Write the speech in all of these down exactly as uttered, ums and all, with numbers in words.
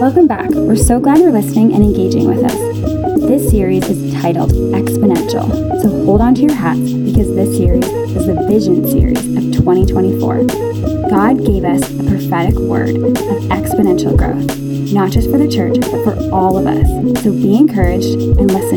Welcome back. We're so glad you're listening and engaging with us. This series is titled Exponential, so hold on to your hats because this series is the vision series of twenty twenty-four. God gave us a prophetic word of exponential growth, not just for the church, but for all of us. So be encouraged and listen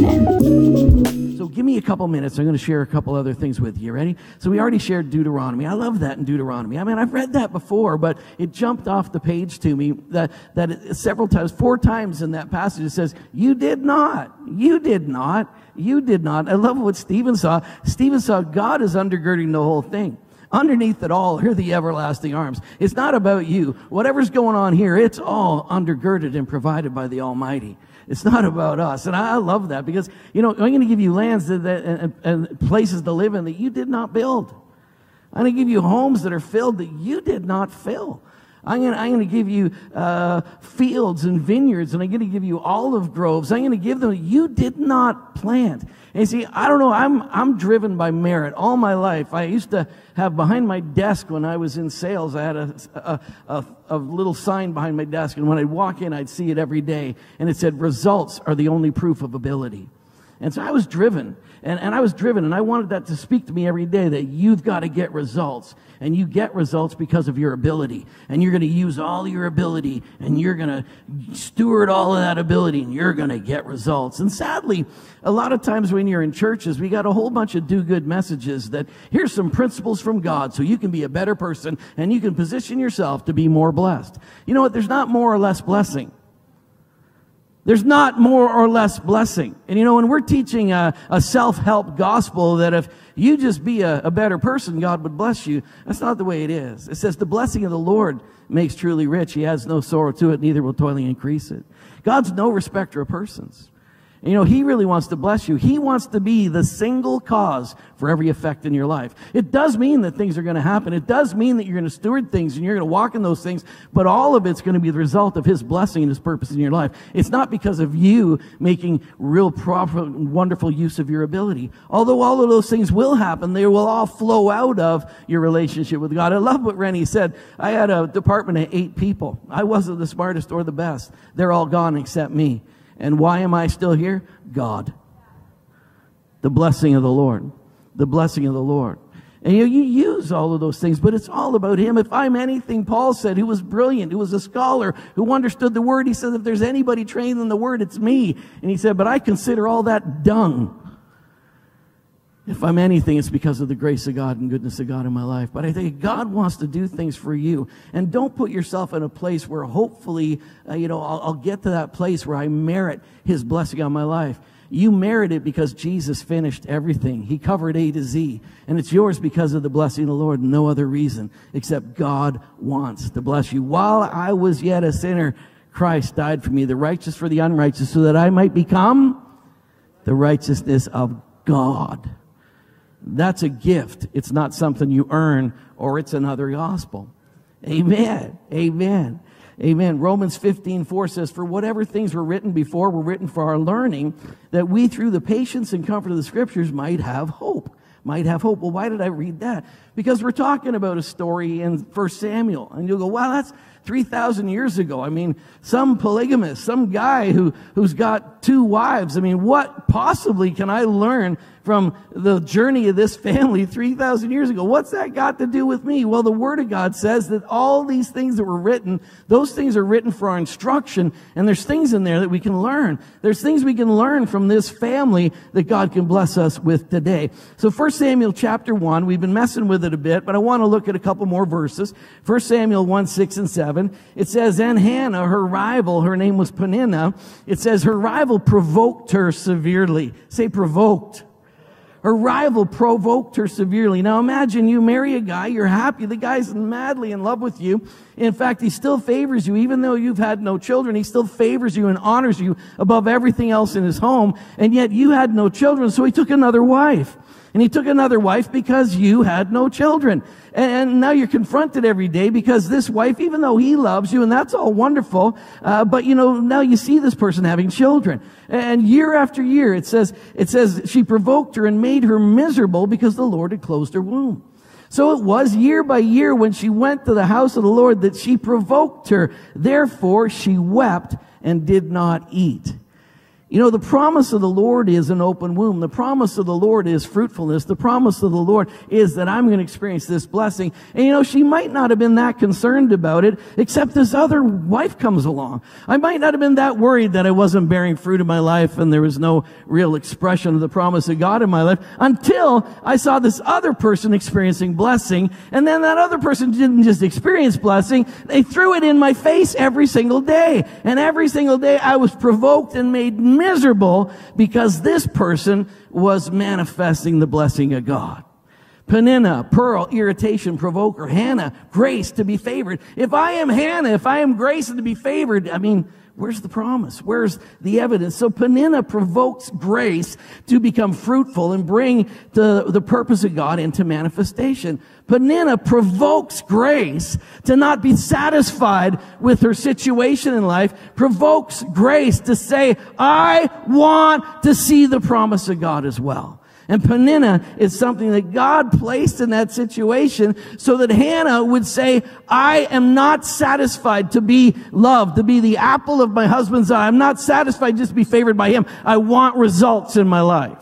in. So give me a couple minutes. I'm going to share a couple other things with you. Ready? So we already shared Deuteronomy. I love that in Deuteronomy. I mean, I've read that before, but it jumped off the page to me that, that it, several times, four times in that passage, it says, you did not, you did not, you did not. I love what Stephen saw. Stephen saw God is undergirding the whole thing. Underneath it all are the everlasting arms. It's not about you. Whatever's going on here, it's all undergirded and provided by the Almighty. It's not about us. And I love that because, you know, I'm going to give you lands that, that, and, and places to live in that you did not build. I'm going to give you homes that are filled that you did not fill. I'm going to, I'm going to give you uh, fields and vineyards, and I'm going to give you olive groves. I'm going to give them you did not plant. And you see, I don't know, I'm I'm driven by merit all my life. I used to have behind my desk when I was in sales, I had a, a, a, a little sign behind my desk, and when I'd walk in, I'd see it every day, and it said, results are the only proof of ability. And so I was driven, and, and I was driven, and I wanted that to speak to me every day, that you've got to get results. And you get results because of your ability. And you're going to use all your ability, and you're going to steward all of that ability, and you're going to get results. And sadly, a lot of times when you're in churches, we got a whole bunch of do-good messages that here's some principles from God so you can be a better person, and you can position yourself to be more blessed. You know what? There's not more or less blessing. There's not more or less blessing. And you know, when we're teaching a, a self-help gospel that if you just be a, a better person, God would bless you, that's not the way it is. It says the blessing of the Lord makes truly rich. He has no sorrow to it, neither will toiling increase it. God's no respecter of persons. And, you know, He really wants to bless you. He wants to be the single cause for every effect in your life. It does mean that things are going to happen. It does mean that you're going to steward things and you're going to walk in those things, but all of it's going to be the result of His blessing and His purpose in your life. It's not because of you making real proper, wonderful use of your ability. Although all of those things will happen, they will all flow out of your relationship with God. I love what Rennie said. I had a department of eight people. I wasn't the smartest or the best. They're all gone except me. And why am I still here? God. The blessing of the Lord. The blessing of the Lord. And you, you use all of those things, but it's all about Him. If I'm anything, Paul said, who was brilliant, who was a scholar, who understood the Word, he said, if there's anybody trained in the Word, it's me. And he said, but I consider all that dung. If I'm anything, it's because of the grace of God and goodness of God in my life. But I think God wants to do things for you. And don't put yourself in a place where hopefully, uh, you know, I'll, I'll get to that place where I merit His blessing on my life. You merit it because Jesus finished everything. He covered A to Z. And it's yours because of the blessing of the Lord. No other reason except God wants to bless you. While I was yet a sinner, Christ died for me, the righteous for the unrighteous, so that I might become the righteousness of God. That's a gift. It's not something you earn, or it's another gospel. Amen. Amen. Amen. Romans fifteen four says, for whatever things were written before were written for our learning, that we through the patience and comfort of the Scriptures might have hope. Might have hope. Well, why did I read that? Because we're talking about a story in First Samuel. And you'll go, wow, that's three thousand years ago. I mean, some polygamist, some guy who, who's got two wives. I mean, what possibly can I learn from the journey of this family three thousand years ago? What's that got to do with me? Well, the Word of God says that all these things that were written, those things are written for our instruction, and there's things in there that we can learn. There's things we can learn from this family that God can bless us with today. So First Samuel chapter one, we've been messing with it a bit, but I want to look at a couple more verses. First Samuel one, six and seven. It says, and Hannah, her rival, her name was Peninnah, it says her rival provoked her severely. Say provoked. Her rival provoked her severely. Now imagine you marry a guy, you're happy, the guy's madly in love with you. In fact, he still favors you, even though you've had no children, he still favors you and honors you above everything else in his home, and yet you had no children, so he took another wife. And he took another wife because you had no children. And now you're confronted every day because this wife, even though he loves you, and that's all wonderful, uh, but you know, now you see this person having children. And year after year, it says, it says she provoked her and made her miserable because the Lord had closed her womb. So it was year by year when she went to the house of the Lord that she provoked her. Therefore she wept and did not eat. You know, the promise of the Lord is an open womb. The promise of the Lord is fruitfulness. The promise of the Lord is that I'm going to experience this blessing. And you know, she might not have been that concerned about it, except this other wife comes along. I might not have been that worried that I wasn't bearing fruit in my life and there was no real expression of the promise of God in my life until I saw this other person experiencing blessing. And then that other person didn't just experience blessing, they threw it in my face every single day. And every single day I was provoked and made miserable because this person was manifesting the blessing of God. Peninnah, pearl, irritation, provoker. Hannah, grace, to be favored. If I am Hannah, if I am grace and to be favored, I mean, where's the promise? Where's the evidence? So Peninnah provokes grace to become fruitful and bring the, the purpose of God into manifestation. Peninnah provokes grace to not be satisfied with her situation in life, provokes grace to say, I want to see the promise of God as well. And Peninnah is something that God placed in that situation so that Hannah would say, I am not satisfied to be loved, to be the apple of my husband's eye. I'm not satisfied just to be favored by him. I want results in my life.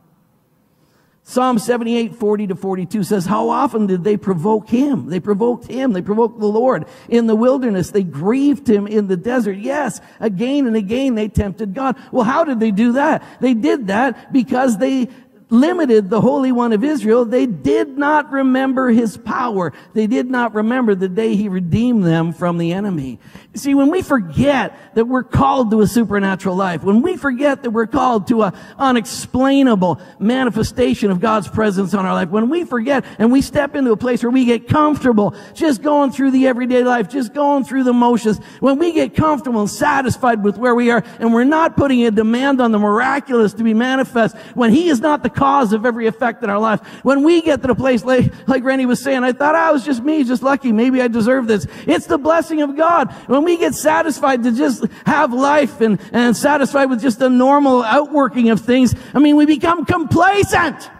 Psalm seventy-eight, forty to forty-two says, how often did they provoke him? They provoked him. They provoked the Lord in the wilderness. They grieved him in the desert. Yes, again and again they tempted God. Well, how did they do that? They did that because they limited the Holy One of Israel. They did not remember his power. They did not remember the day he redeemed them from the enemy. See, when we forget that we're called to a supernatural life, when we forget that we're called to an unexplainable manifestation of God's presence on our life, when we forget and we step into a place where we get comfortable just going through the everyday life, just going through the motions, when we get comfortable and satisfied with where we are and we're not putting a demand on the miraculous to be manifest, when he is not the cause of every effect in our life, when we get to the place like, like Randy was saying, I thought I was just me, just lucky, maybe I deserve this. It's the blessing of God. When we get satisfied to just have life and, and satisfied with just the normal outworking of things, I mean, we become complacent.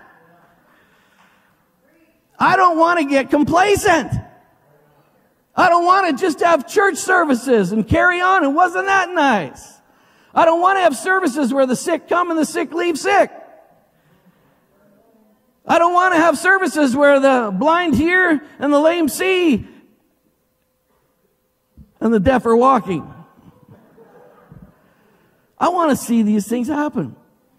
I don't want to get complacent. I don't want to just have church services and carry on, and wasn't that nice? I don't want to have services where the sick come and the sick leave sick. I don't want to have services where the blind hear and the lame see and the deaf are walking. I want to see these things happen.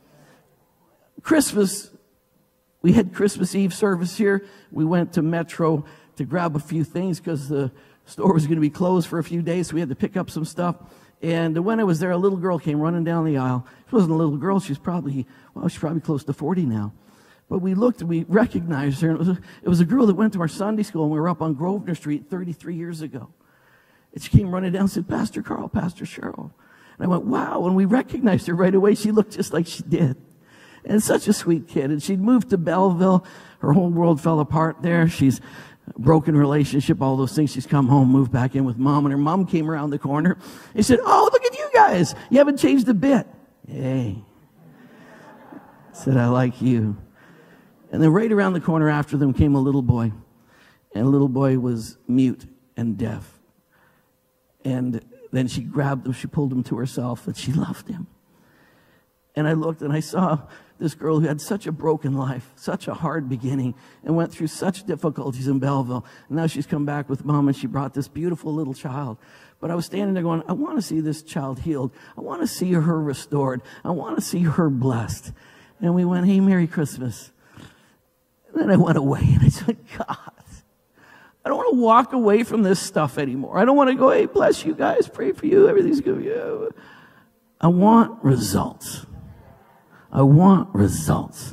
Christmas, we had Christmas Eve service here. We went to Metro to grab a few things because the store was going to be closed for a few days, so we had to pick up some stuff. And when I was there, a little girl came running down the aisle. She wasn't a little girl. She's probably, well, she's probably close to forty now. But we looked and we recognized her. And it was a, it was a girl that went to our Sunday school, and we were up on Grosvenor Street thirty-three years ago. And she came running down and said, Pastor Carl, Pastor Cheryl. And I went, wow. And we recognized her right away. She looked just like she did. And such a sweet kid. And she'd moved to Belleville. Her whole world fell apart there. She's broken relationship, all those things. She's come home, moved back in with mom. And her mom came around the corner. He said, oh, look at you guys. You haven't changed a bit. Hey. Said, I like you. And then right around the corner after them came a little boy. And the little boy was mute and deaf. And then she grabbed him, she pulled him to herself, and she loved him. And I looked and I saw this girl who had such a broken life, such a hard beginning, and went through such difficulties in Belleville. And now she's come back with mom, and she brought this beautiful little child. But I was standing there going, I want to see this child healed. I want to see her restored. I want to see her blessed. And we went, hey, Merry Christmas. And then I went away, and I said, God, I don't want to walk away from this stuff anymore. I don't want to go, hey, bless you guys, pray for you, everything's good for you. I want results. I want results.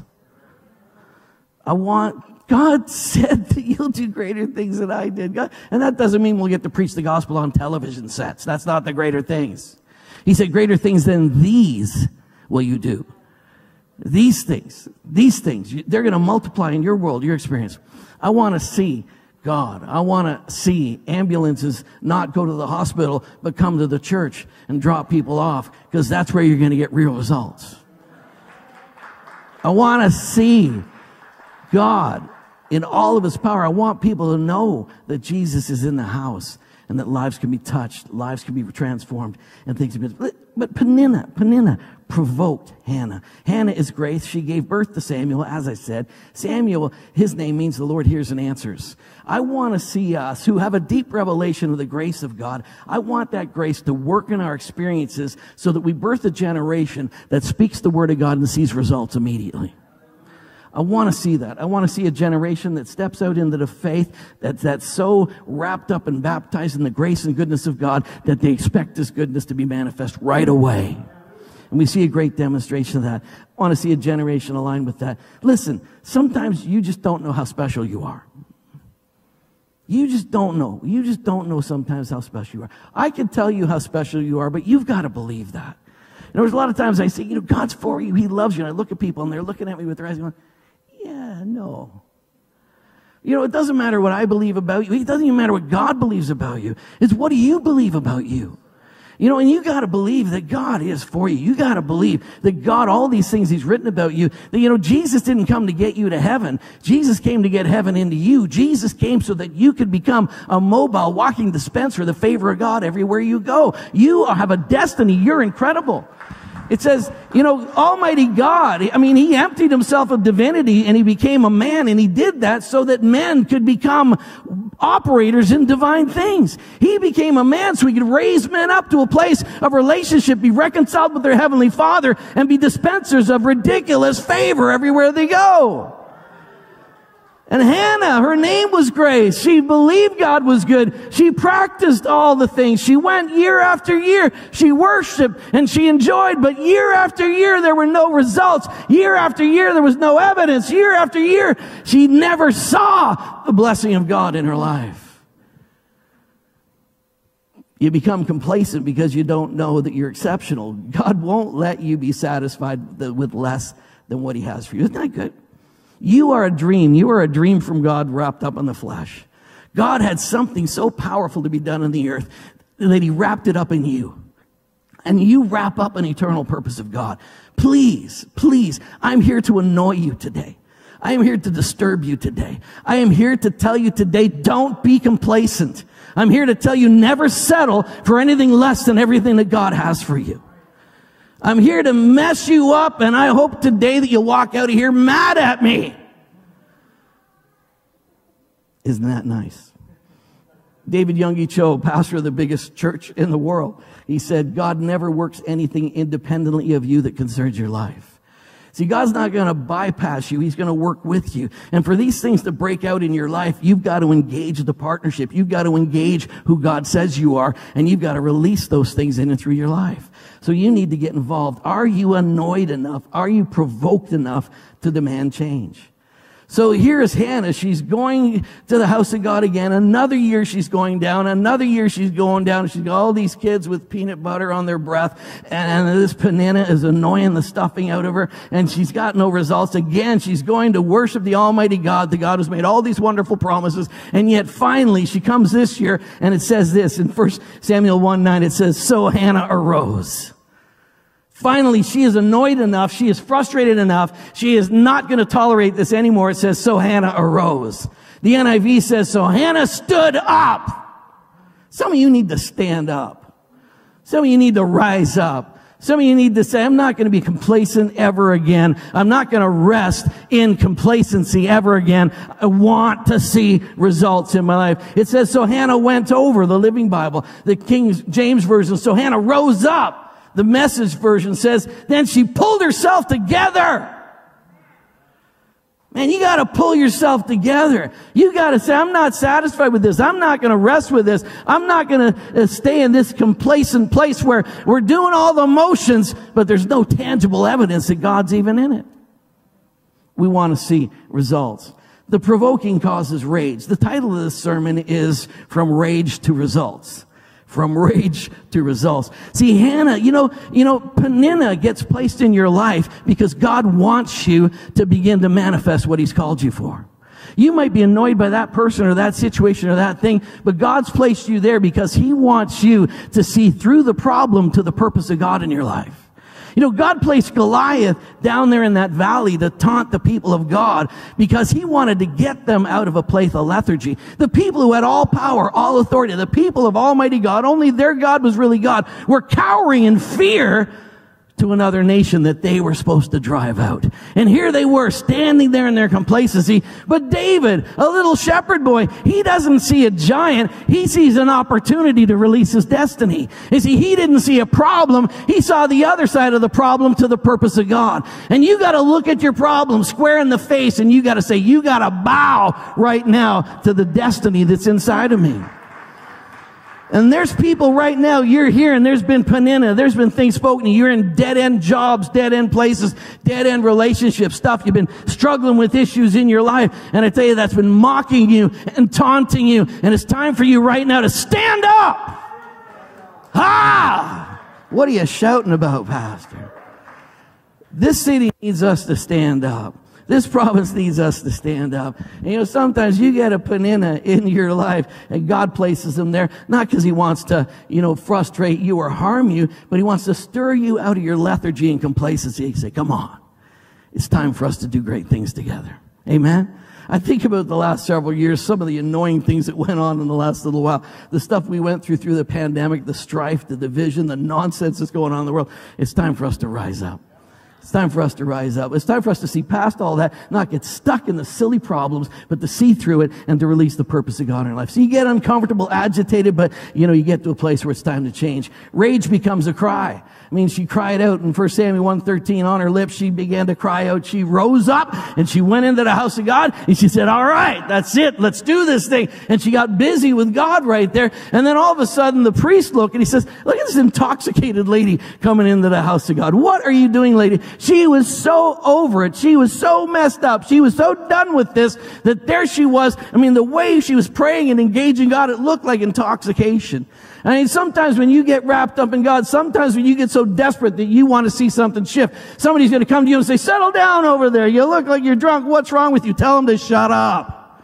I want, God said that you'll do greater things than I did. God, and that doesn't mean we'll get to preach the gospel on television sets. That's not the greater things. He said, greater things than these will you do. These things, these things, they're going to multiply in your world, your experience. I want to see God. I want to see ambulances not go to the hospital, but come to the church and drop people off, because that's where you're going to get real results. I want to see God in all of his power. I want people to know that Jesus is in the house and that lives can be touched, lives can be transformed, and things have been. But, but Peninnah, Peninnah provoked Hannah. Hannah is grace. She gave birth to Samuel, as I said. Samuel, his name means the Lord hears and answers. I want to see us who have a deep revelation of the grace of God. I want that grace to work in our experiences so that we birth a generation that speaks the word of God and sees results immediately. I want to see that. I want to see a generation that steps out into the faith that's, that's so wrapped up and baptized in the grace and goodness of God that they expect this goodness to be manifest right away. And we see a great demonstration of that. I want to see a generation aligned with that. Listen, sometimes you just don't know how special you are. You just don't know. You just don't know sometimes how special you are. I can tell you how special you are, but you've got to believe that. You know, there's a lot of times I say, you know, God's for you. He loves you. And I look at people and they're looking at me with their eyes going, yeah, no. You know, it doesn't matter what I believe about you. It doesn't even matter what God believes about you. It's what do you believe about you? You know, and you got to believe that God is for you. You got to believe that God, all these things he's written about you, that, you know, Jesus didn't come to get you to heaven. Jesus came to get heaven into you. Jesus came so that you could become a mobile walking dispenser of the favor of God everywhere you go. You have a destiny. You're incredible. It says, you know, Almighty God, I mean, he emptied himself of divinity and he became a man, and he did that so that men could become operators in divine things. He became a man so he could raise men up to a place of relationship, be reconciled with their heavenly Father, and be dispensers of ridiculous favor everywhere they go. And Hannah, her name was Grace. She believed God was good. She practiced all the things. She went year after year. She worshiped and she enjoyed, but year after year there were no results. Year after year there was no evidence. Year after year she never saw the blessing of God in her life. You become complacent because you don't know that you're exceptional. God won't let you be satisfied with less than what he has for you. Isn't that good? You are a dream. You are a dream from God wrapped up in the flesh. God had something so powerful to be done on the earth that he wrapped it up in you. And you wrap up an eternal purpose of God. Please, please, I'm here to annoy you today. I am here to disturb you today. I am here to tell you today, don't be complacent. I'm here to tell you, never settle for anything less than everything that God has for you. I'm here to mess you up, and I hope today that you walk out of here mad at me. Isn't that nice? David Yonggi Cho, pastor of the biggest church in the world, he said, God never works anything independently of you that concerns your life. See, God's not going to bypass you. He's going to work with you. And for these things to break out in your life, you've got to engage the partnership. You've got to engage who God says you are, and you've got to release those things in and through your life. So you need to get involved. Are you annoyed enough? Are you provoked enough to demand change? So here's Hannah. She's going to the house of God again. Another year she's going down. Another year she's going down. She's got all these kids with peanut butter on their breath. And, and this Peninnah is annoying the stuffing out of her. And she's got no results. Again, she's going to worship the Almighty God, the God who's made all these wonderful promises. And yet finally she comes this year, and it says this in First Samuel one nine. It says, so Hannah arose. Finally, she is annoyed enough. She is frustrated enough. She is not going to tolerate this anymore. It says, so Hannah arose. The N I V says, so Hannah stood up. Some of you need to stand up. Some of you need to rise up. Some of you need to say, I'm not going to be complacent ever again. I'm not going to rest in complacency ever again. I want to see results in my life. It says, so Hannah went over, the Living Bible, the King James Version. So Hannah rose up. The Message version says, then she pulled herself together. Man, you got to pull yourself together. You got to say, I'm not satisfied with this. I'm not going to rest with this. I'm not going to stay in this complacent place where we're doing all the motions, but there's no tangible evidence that God's even in it. We want to see results. The provoking causes rage. The title of this sermon is From Rage to Results. From rage to results. See, Hannah, you know, you know, Peninnah gets placed in your life because God wants you to begin to manifest what he's called you for. You might be annoyed by that person or that situation or that thing, but God's placed you there because he wants you to see through the problem to the purpose of God in your life. You know, God placed Goliath down there in that valley to taunt the people of God because he wanted to get them out of a place of lethargy. The people who had all power, all authority, the people of Almighty God, only their God was really God, were cowering in fear to another nation that they were supposed to drive out. And here they were standing there in their complacency. But David, a little shepherd boy, he doesn't see a giant. He sees an opportunity to release his destiny. You see, he didn't see a problem. He saw the other side of the problem to the purpose of God. And you got to look at your problem square in the face, and you got to say, you got to bow right now to the destiny that's inside of me. And there's people right now, you're here and there's been panina, there's been things spoken to you, you're in dead-end jobs, dead-end places, dead-end relationships, stuff, you've been struggling with issues in your life, and I tell you that's been mocking you and taunting you, and it's time for you right now to stand up! Ah! What are you shouting about, Pastor? This city needs us to stand up. This province needs us to stand up. And you know, sometimes you get a panina in your life and God places them there, not because he wants to, you know, frustrate you or harm you, but he wants to stir you out of your lethargy and complacency. He say, come on. It's time for us to do great things together. Amen. I think about the last several years, some of the annoying things that went on in the last little while, the stuff we went through through the pandemic, the strife, the division, the nonsense that's going on in the world. It's time for us to rise up. It's time for us to rise up. It's time for us to see past all that, not get stuck in the silly problems, but to see through it and to release the purpose of God in our life. So you get uncomfortable, agitated, but, you know, you get to a place where it's time to change. Rage becomes a cry. I mean, she cried out in First Samuel one thirteen on her lips. She began to cry out. She rose up and she went into the house of God and she said, all right, that's it. Let's do this thing. And she got busy with God right there. And then all of a sudden the priest looked and he says, look at this intoxicated lady coming into the house of God. What are you doing, lady? She was so over it. She was so messed up. She was so done with this that there she was. I mean, the way she was praying and engaging God, it looked like intoxication. I mean, sometimes when you get wrapped up in God, sometimes when you get so desperate that you want to see something shift, somebody's going to come to you and say, settle down over there. You look like you're drunk. What's wrong with you? Tell them to shut up.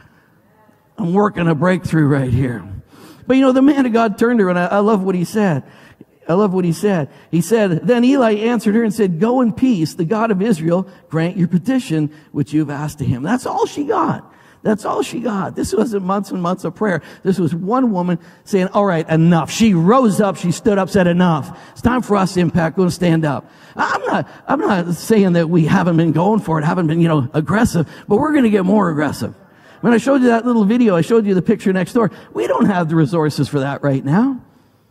I'm working a breakthrough right here. But you know, the man of God turned to her, and I, I love what he said. I love what he said. He said, then Eli answered her and said, go in peace. The God of Israel grant your petition, which you've asked to him. That's all she got. That's all she got. This wasn't months and months of prayer. This was one woman saying, all right, enough. She rose up. She stood up, said enough. It's time for us, Impact. Go and stand up. I'm not, I'm not saying that we haven't been going for it, haven't been, you know, aggressive, but we're going to get more aggressive. When I showed you that little video, I showed you the picture next door. We don't have the resources for that right now.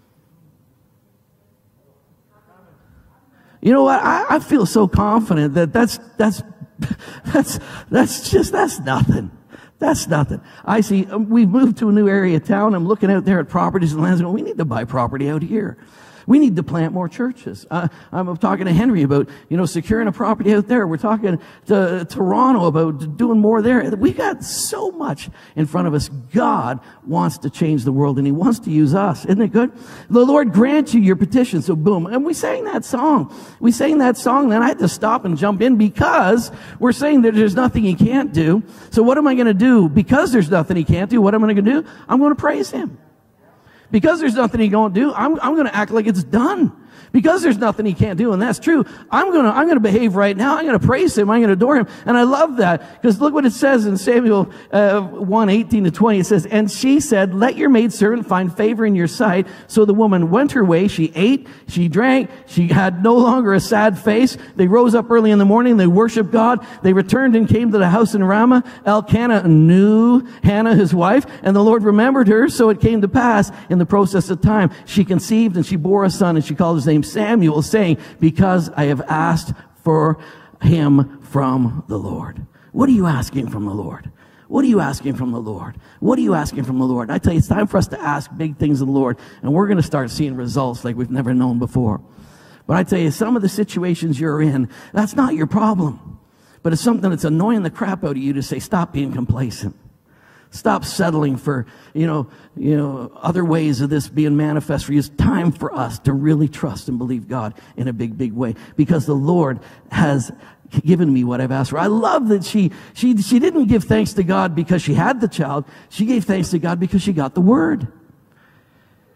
You know what? I, I feel so confident that that's, that's, that's, that's just, that's nothing. That's nothing. I see, um, we've moved to a new area of town. I'm looking out there at properties and lands and going, we need to buy property out here. We need to plant more churches. Uh, I'm talking to Henry about, you know, securing a property out there. We're talking to Toronto about doing more there. We got so much in front of us. God wants to change the world and he wants to use us. Isn't it good? The Lord grant you your petition. So boom. And we sang that song. We sang that song. Then I had to stop and jump in because we're saying that there's nothing he can't do. So what am I going to do? Because there's nothing he can't do, what am I going to do? I'm going to praise him. Because there's nothing he can't do, I'm, I'm going to act like it's done. Because there's nothing he can't do, and that's true, I'm going to, I'm going to behave right now. I'm going to praise him. I'm going to adore him. And I love that, because look what it says in Samuel uh, one, eighteen to twenty. It says, and she said, let your maidservant find favor in your sight. So the woman went her way. She ate, she drank, she had no longer a sad face. They rose up early in the morning. They worshiped God. They returned and came to the house in Ramah. Elkanah knew Hannah, his wife, and the Lord remembered her. So it came to pass in the process of time, she conceived and she bore a son, and she called his name Samuel, saying, because I have asked for him from the Lord. What are you asking from the Lord? What are you asking from the Lord? What are you asking from the Lord? I tell you, it's time for us to ask big things of the Lord, and we're going to start seeing results like we've never known before. But I tell you, some of the situations you're in, that's not your problem. But it's something that's annoying the crap out of you to say, stop being complacent. Stop settling for, you know, you know, other ways of this being manifest for you. It's time for us to really trust and believe God in a big, big way, because the Lord has given me what I've asked for. I love that she, she, she didn't give thanks to God because she had the child. She gave thanks to God because she got the word.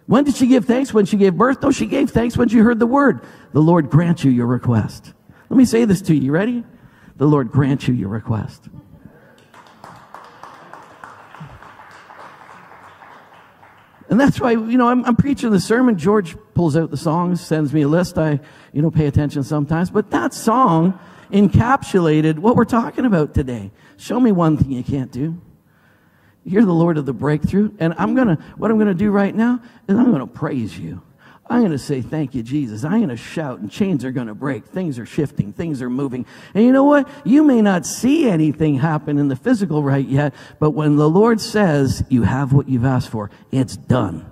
When did she give thanks? When she gave birth? No, she gave thanks when she heard the word. The Lord grant you your request. Let me say this to you. You ready? The Lord grant you your request. And that's why, you know, I'm, I'm preaching the sermon. George pulls out the songs, sends me a list. I, you know, pay attention sometimes. But that song encapsulated what we're talking about today. Show me one thing you can't do. You're the Lord of the breakthrough. And I'm going to, what I'm going to do right now is I'm going to praise you. I'm going to say, thank you, Jesus. I'm going to shout, and chains are going to break. Things are shifting. Things are moving. And you know what? You may not see anything happen in the physical right yet, but when the Lord says you have what you've asked for, it's done.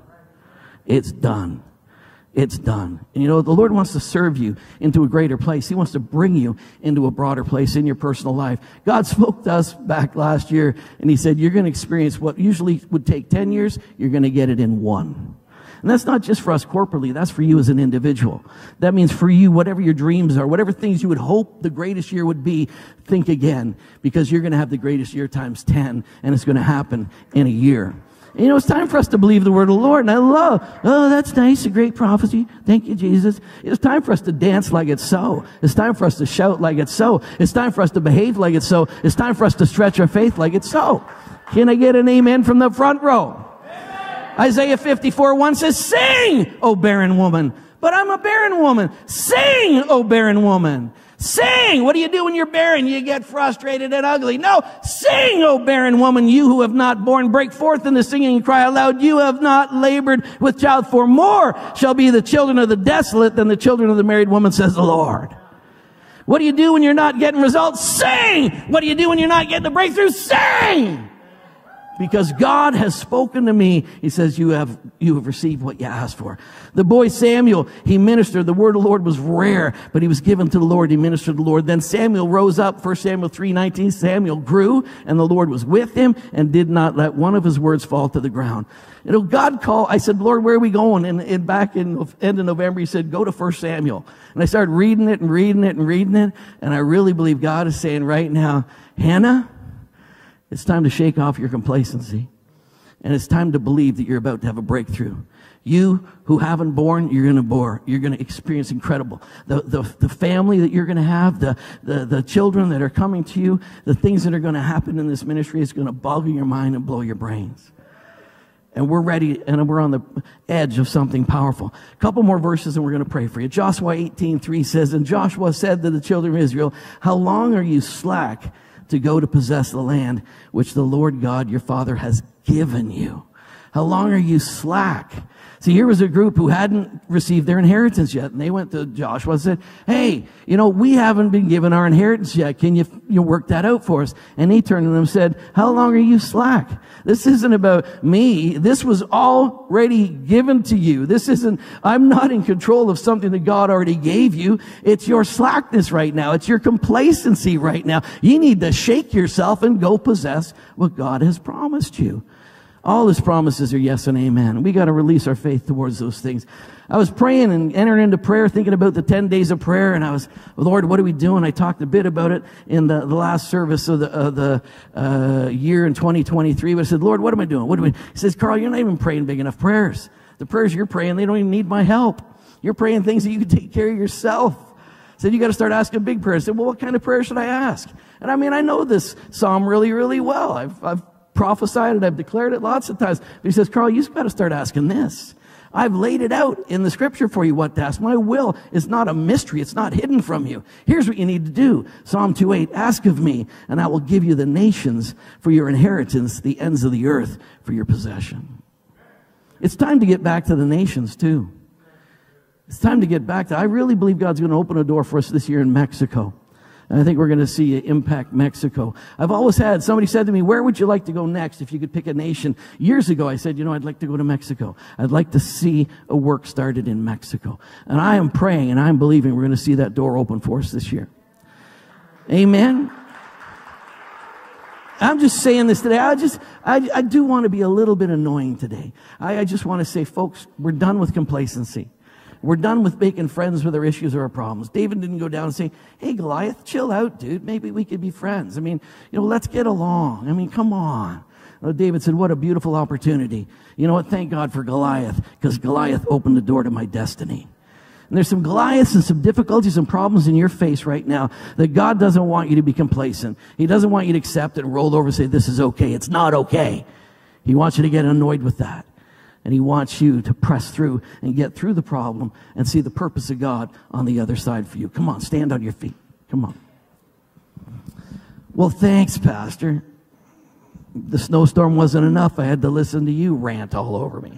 It's done. It's done. And you know, the Lord wants to serve you into a greater place. He wants to bring you into a broader place in your personal life. God spoke to us back last year, and He said, you're going to experience what usually would take ten years. You're going to get it in one. And that's not just for us corporately. That's for you as an individual. That means for you, whatever your dreams are, whatever things you would hope the greatest year would be, think again, because you're going to have the greatest year times ten, and it's going to happen in a year. And you know, it's time for us to believe the word of the Lord. And I love, oh, that's nice, a great prophecy. Thank you, Jesus. It's time for us to dance like it's so. It's time for us to shout like it's so. It's time for us to behave like it's so. It's time for us to stretch our faith like it's so. Can I get an amen from the front row? Isaiah fifty-four one says, sing, O barren woman. But I'm a barren woman. Sing, O barren woman. Sing. What do you do when you're barren? You get frustrated and ugly. No. Sing, O barren woman, you who have not borne. Break forth in the singing and cry aloud. You have not labored with child. For more shall be the children of the desolate than the children of the married woman, says the Lord. What do you do when you're not getting results? Sing. What do you do when you're not getting the breakthrough? Sing. Because God has spoken to me. He says, you have, you have received what you asked for. The boy Samuel, he ministered. The word of the Lord was rare, but he was given to the Lord. He ministered to the Lord. Then Samuel rose up. First Samuel three nineteen. Samuel grew, and the Lord was with him and did not let one of his words fall to the ground. You know, God called. I said, Lord, where are we going? And, and back in end of November, he said, go to First Samuel. And I started reading it and reading it and reading it. And I really believe God is saying right now, Hannah, it's time to shake off your complacency. And it's time to believe that you're about to have a breakthrough. You who haven't born, you're going to bore. You're going to experience incredible. The, the, the family that you're going to have, the, the, the children that are coming to you, the things that are going to happen in this ministry is going to boggle your mind and blow your brains. And we're ready, and we're on the edge of something powerful. A couple more verses, and we're going to pray for you. Joshua eighteen three says, and Joshua said to the children of Israel, how long are you slack to go to possess the land which the Lord God, your Father, has given you? How long are you slack? See, here was a group who hadn't received their inheritance yet. And they went to Joshua and said, hey, you know, we haven't been given our inheritance yet. Can you, you work that out for us? And he turned to them and said, how long are you slack? This isn't about me. This was already given to you. This isn't, I'm not in control of something that God already gave you. It's your slackness right now. It's your complacency right now. You need to shake yourself and go possess what God has promised you. All His promises are yes and amen. We got to release our faith towards those things. I was praying and entering into prayer, thinking about the ten days of prayer, and I was, Lord, what are we doing? I talked a bit about it in the, the last service of the, of the uh, year in twenty twenty-three. But I said, Lord, what am I doing? What do we? He says, Carl, you're not even praying big enough prayers. The prayers you're praying, they don't even need my help. You're praying things that you can take care of yourself. I said, you got to start asking big prayers. I said, well, what kind of prayer should I ask? And I mean, I know this psalm really, really well. I've, I've prophesied it. I've declared it lots of times. But he says, Carl, you've got to start asking this. I've laid it out in the scripture for you what to ask. My will is not a mystery. It's not hidden from you. Here's what you need to do. Psalm two eight, ask of me, and I will give you the nations for your inheritance, the ends of the earth for your possession. It's time to get back to the nations too. It's time to get back to, I really believe God's going to open a door for us this year in Mexico. And I think we're going to see it impact Mexico. I've always had, somebody said to me, where would you like to go next if you could pick a nation? Years ago, I said, you know, I'd like to go to Mexico. I'd like to see a work started in Mexico. And I am praying and I'm believing we're going to see that door open for us this year. Amen. I'm just saying this today. I just, I, I do want to be a little bit annoying today. I, I just want to say, folks, we're done with complacency. We're done with making friends with our issues or our problems. David didn't go down and say, hey, Goliath, chill out, dude. Maybe we could be friends. I mean, you know, let's get along. I mean, come on. Oh, David said, what a beautiful opportunity. You know what? Thank God for Goliath, because Goliath opened the door to my destiny. And there's some Goliaths and some difficulties and problems in your face right now that God doesn't want you to be complacent. He doesn't want you to accept it and roll over and say, this is okay. It's not okay. He wants you to get annoyed with that. And he wants you to press through and get through the problem and see the purpose of God on the other side for you. Come on, stand on your feet. Come on. Well, thanks, Pastor. The snowstorm wasn't enough. I had to listen to you rant all over me.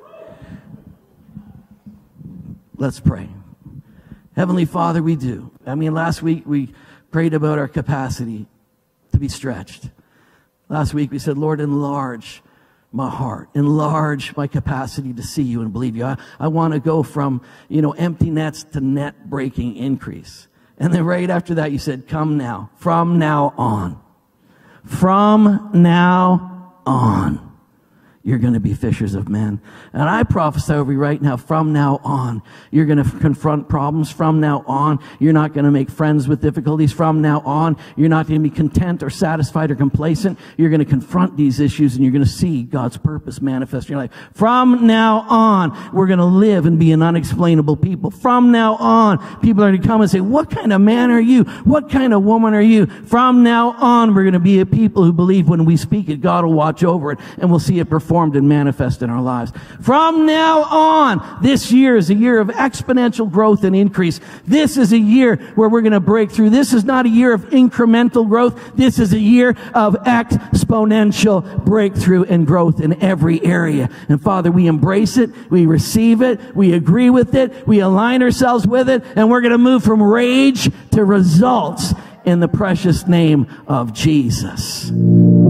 Let's pray. Heavenly Father, we do. I mean, last week we prayed about our capacity to be stretched. Last week we said, Lord, enlarge my heart. Enlarge my capacity to see you and believe you. I, I want to go from, you know, empty nets to net breaking increase. And then right after that you said, come now. From now on. From now on. You're going to be fishers of men. And I prophesy over you right now, from now on, you're going to confront problems. From now on, you're not going to make friends with difficulties. From now on, you're not going to be content or satisfied or complacent. You're going to confront these issues and you're going to see God's purpose manifest in your life. From now on, we're going to live and be an unexplainable people. From now on, people are going to come and say, what kind of man are you? What kind of woman are you? From now on, we're going to be a people who believe when we speak it, God will watch over it and we'll see it perform formed and manifest in our lives. From now on, this year is a year of exponential growth and increase. This is a year where we're going to break through. This is not a year of incremental growth. This is a year of exponential breakthrough and growth in every area. And Father, we embrace it. We receive it. We agree with it. We align ourselves with it. And we're going to move from rage to results in the precious name of Jesus.